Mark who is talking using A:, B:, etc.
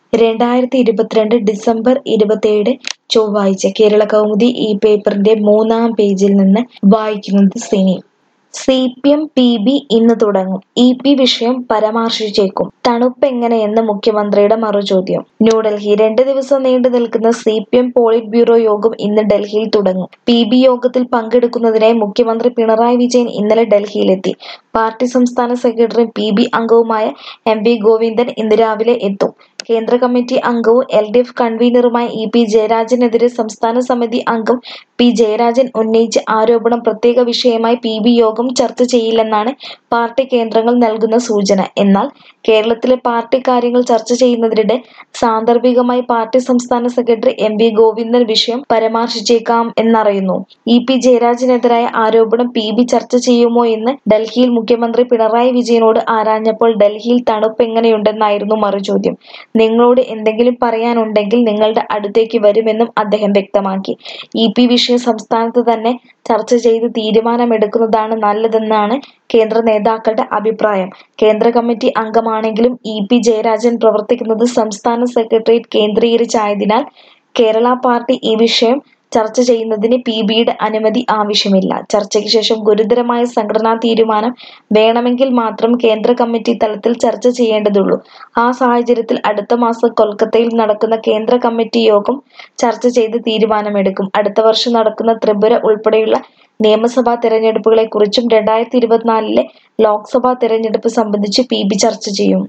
A: 2022 December 27 ചൊവ്വാഴ്ച കേരളകൗമുദി ഈ പേപ്പറിന്റെ 3-ാം പേജിൽ നിന്ന് വായിക്കുന്നത് സിനി. CPM PB ഇന്ന് തുടങ്ങും. EP വിഷയം പരാമർശിച്ചേക്കും. തണുപ്പെങ്ങനെയെന്ന് മുഖ്യമന്ത്രിയുടെ മറുചോദ്യം. ന്യൂഡൽഹി 2 ദിവസം നീണ്ടു നിൽക്കുന്ന CPM പോളിറ്റ് ബ്യൂറോ യോഗം ഇന്ന് ഡൽഹിയിൽ തുടങ്ങും. PB യോഗത്തിൽ പങ്കെടുക്കുന്നതിനായി മുഖ്യമന്ത്രി പിണറായി വിജയൻ ഇന്നലെ ഡൽഹിയിലെത്തി. പാർട്ടി സംസ്ഥാന സെക്രട്ടറിയും PB അംഗവുമായ MV ഗോവിന്ദൻ ഇന്ന് രാവിലെ എത്തും. കേന്ദ്ര കമ്മിറ്റി അംഗവും LDF കൺവീനറുമായ EP ജയരാജനെതിരെ സംസ്ഥാന സമിതി അംഗം P ജയരാജൻ ഉന്നയിച്ച ആരോപണം പ്രത്യേക വിഷയമായി PB യോഗം ചർച്ച ചെയ്യില്ലെന്നാണ് പാർട്ടി കേന്ദ്രങ്ങൾ നൽകുന്ന സൂചന. എന്നാൽ കേരളത്തിലെ പാർട്ടി കാര്യങ്ങൾ ചർച്ച ചെയ്യുന്നതിനിടെ സാന്ദർഭികമായി പാർട്ടി സംസ്ഥാന സെക്രട്ടറി MV ഗോവിന്ദൻ വിഷയം പരാമർശിച്ചേക്കാം എന്നറിയുന്നു. EP ജയരാജനെതിരായ ആരോപണം PB ചർച്ച ചെയ്യുമോ എന്ന് ഡൽഹിയിൽ മുഖ്യമന്ത്രി പിണറായി വിജയനോട് ആരാഞ്ഞപ്പോൾ ഡൽഹിയിൽ തണുപ്പെങ്ങനെയുണ്ടെന്നായിരുന്നു മറുചോദ്യം. നിങ്ങളോട് എന്തെങ്കിലും പറയാനുണ്ടെങ്കിൽ നിങ്ങളുടെ അടുത്തേക്ക് വരുമെന്നും അദ്ദേഹം വ്യക്തമാക്കി. EP വിഷയം സംസ്ഥാനത്ത് തന്നെ ചർച്ച ചെയ്ത് തീരുമാനമെടുക്കുന്നതാണ് നല്ലതെന്നാണ് കേന്ദ്ര നേതാക്കളുടെ അഭിപ്രായം. കേന്ദ്ര കമ്മിറ്റി അംഗമാണെങ്കിലും EP ജയരാജൻ പ്രവർത്തിക്കുന്നത് സംസ്ഥാന സെക്രട്ടേറിയറ്റ് കേന്ദ്രീകരിച്ചായതിനാൽ കേരള പാർട്ടി ഈ വിഷയം ചർച്ച ചെയ്യുന്നതിന് PBയുടെ അനുമതി ആവശ്യമില്ല. ചർച്ചയ്ക്ക് ശേഷം ഗുരുതരമായ സംഘടനാ തീരുമാനം വേണമെങ്കിൽ മാത്രം കേന്ദ്ര കമ്മിറ്റി തലത്തിൽ ചർച്ച ചെയ്യേണ്ടതുള്ളൂ. ആ സാഹചര്യത്തിൽ അടുത്ത മാസം കൊൽക്കത്തയിൽ നടക്കുന്ന കേന്ദ്ര കമ്മിറ്റി യോഗം ചർച്ച ചെയ്ത് തീരുമാനമെടുക്കും. അടുത്ത വർഷം നടക്കുന്ന ത്രിപുര ഉൾപ്പെടെയുള്ള നിയമസഭാ തെരഞ്ഞെടുപ്പുകളെക്കുറിച്ചും 2024 ലോക്സഭാ തെരഞ്ഞെടുപ്പ് സംബന്ധിച്ച് PB ചർച്ച ചെയ്യും.